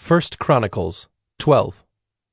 1 Chronicles 12.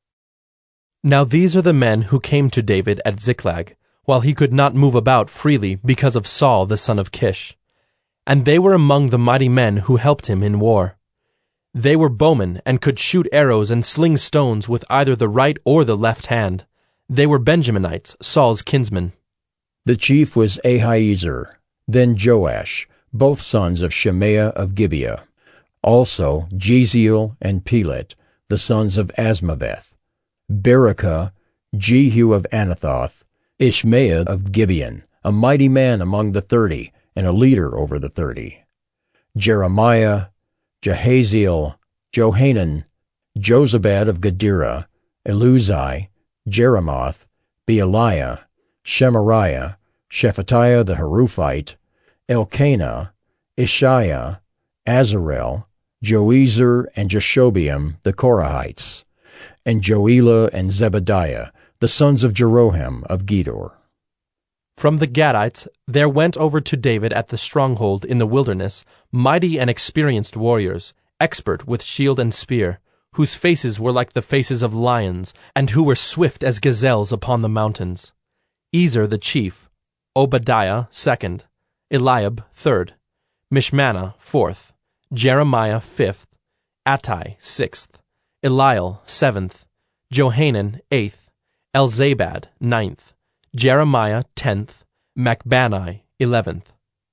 Now these are the men who came to David at Ziklag, while he could not move about freely because of Saul the son of Kish. And they were among the mighty men who helped him in war. They were bowmen and could shoot arrows and sling stones with either the right or the left hand. They were Benjaminites, Saul's kinsmen. The chief was Ahiezer, then Joash, both sons of Shemaiah of Gibeah. Also Jeziel and Pelet, the sons of Asmaveth. Berekah, Jehu of Anathoth, Ishmael of Gibeon, a mighty man among the 30, and a leader over the 30. Jeremiah, Jahaziel, Johanan, Jozabad of Gedera, Eluzai, Jeremoth, Bealiah, Shemariah, Shephatiah the Haruphite, Elkanah, Ishiah, Azarel, Joezer and Jashobeam the Korahites, and Joelah and Zebadiah, the sons of Jeroham of Gedor. From the Gadites there went over to David at the stronghold in the wilderness mighty and experienced warriors, expert with shield and spear, whose faces were like the faces of lions, and who were swift as gazelles upon the mountains. Ezer the chief, Obadiah second, Eliab third, Mishmannah fourth, Jeremiah fifth, Attai sixth, Eliel seventh, Johanan eighth, Elzabad ninth, Jeremiah 10th, Macbanai 11th.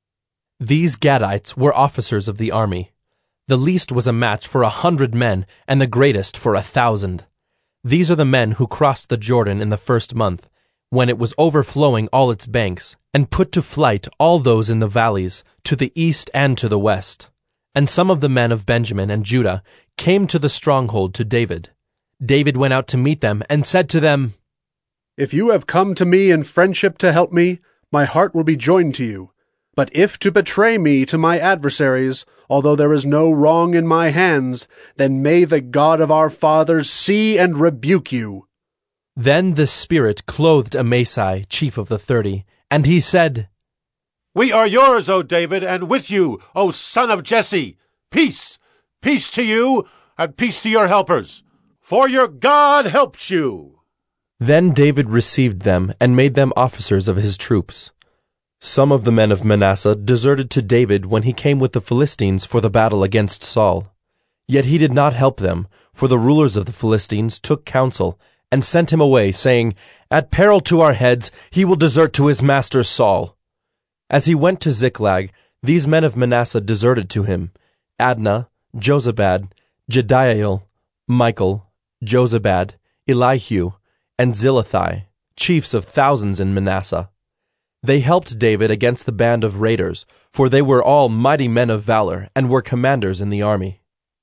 These Gadites were officers of the army. The least was a match for 100 men, and the greatest for 1,000. These are the men who crossed the Jordan in the first month, when it was overflowing all its banks, and put to flight all those in the valleys, to the east and to the west. And some of the men of Benjamin and Judah came to the stronghold to David. David went out to meet them, and said to them, If you have come to me in friendship to help me, my heart will be joined to you. But if to betray me to my adversaries, although there is no wrong in my hands, then may the God of our fathers see and rebuke you. Then the Spirit clothed Amasai, chief of the 30, and he said, We are yours, O David, and with you, O son of Jesse. Peace, peace to you, and peace to your helpers, for your God helps you. Then David received them and made them officers of his troops. Some of the men of Manasseh deserted to David when he came with the Philistines for the battle against Saul. Yet he did not help them, for the rulers of the Philistines took counsel and sent him away, saying, At peril to our heads he will desert to his master Saul. As he went to Ziklag, these men of Manasseh deserted to him: Adnah, Jozabad, Jediael, Michael, Jozabad, Elihu, and Zillethai, chiefs of thousands in Manasseh. They helped David against the band of raiders, for they were all mighty men of valor, and were commanders in the army.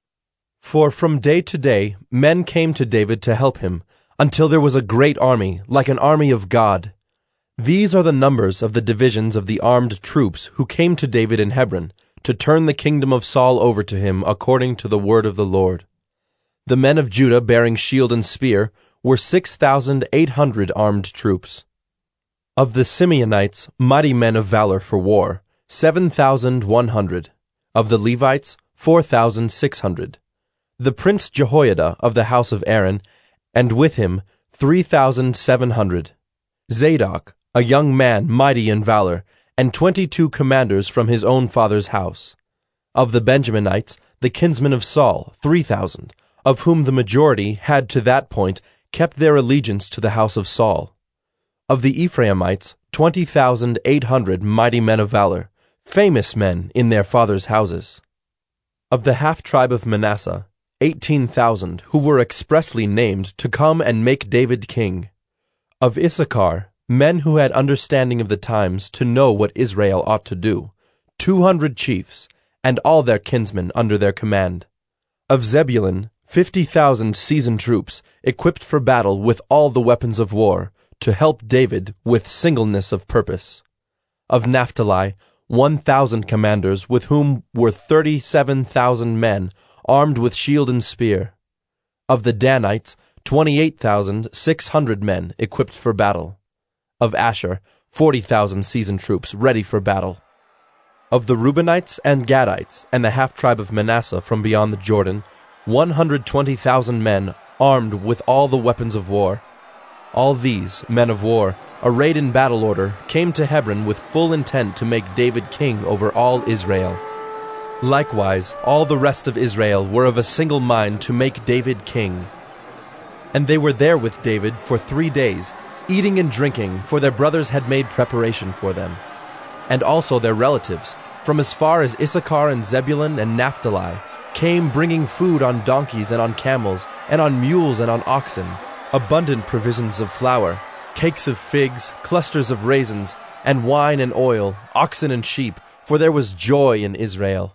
For from day to day men came to David to help him, until there was a great army, like an army of God. These are the numbers of the divisions of the armed troops who came to David in Hebron, to turn the kingdom of Saul over to him according to the word of the Lord. The men of Judah bearing shield and spear were 6,800 armed troops. Of the Simeonites, mighty men of valor for war, 7,100. Of the Levites, 4,600. The prince Jehoiada of the house of Aaron, and with him 3,700. Zadok, a young man mighty in valor, and 22 commanders from his own father's house. Of the Benjaminites, the kinsmen of Saul, 3,000, of whom the majority had to that point kept their allegiance to the house of Saul. Of the Ephraimites, 20,800 mighty men of valor, famous men in their fathers' houses. Of the half-tribe of Manasseh, 18,000 who were expressly named to come and make David king. Of Issachar, men who had understanding of the times to know what Israel ought to do, 200 chiefs, and all their kinsmen under their command. Of Zebulun, 50,000 seasoned troops, equipped for battle with all the weapons of war, to help David with singleness of purpose. Of Naphtali, 1,000 commanders, with whom were 37,000 men, armed with shield and spear. Of the Danites, 28,600 men, equipped for battle. Of Asher, 40,000 seasoned troops, ready for battle. Of the Reubenites and Gadites, and the half-tribe of Manasseh from beyond the Jordan, 120,000 men, armed with all the weapons of war. All these, men of war, arrayed in battle order, came to Hebron with full intent to make David king over all Israel. Likewise, all the rest of Israel were of a single mind to make David king. And they were there with David for 3 days, eating and drinking, for their brothers had made preparation for them. And also their relatives, from as far as Issachar and Zebulun and Naphtali, came bringing food on donkeys and on camels, and on mules and on oxen, abundant provisions of flour, cakes of figs, clusters of raisins, and wine and oil, oxen and sheep, for there was joy in Israel.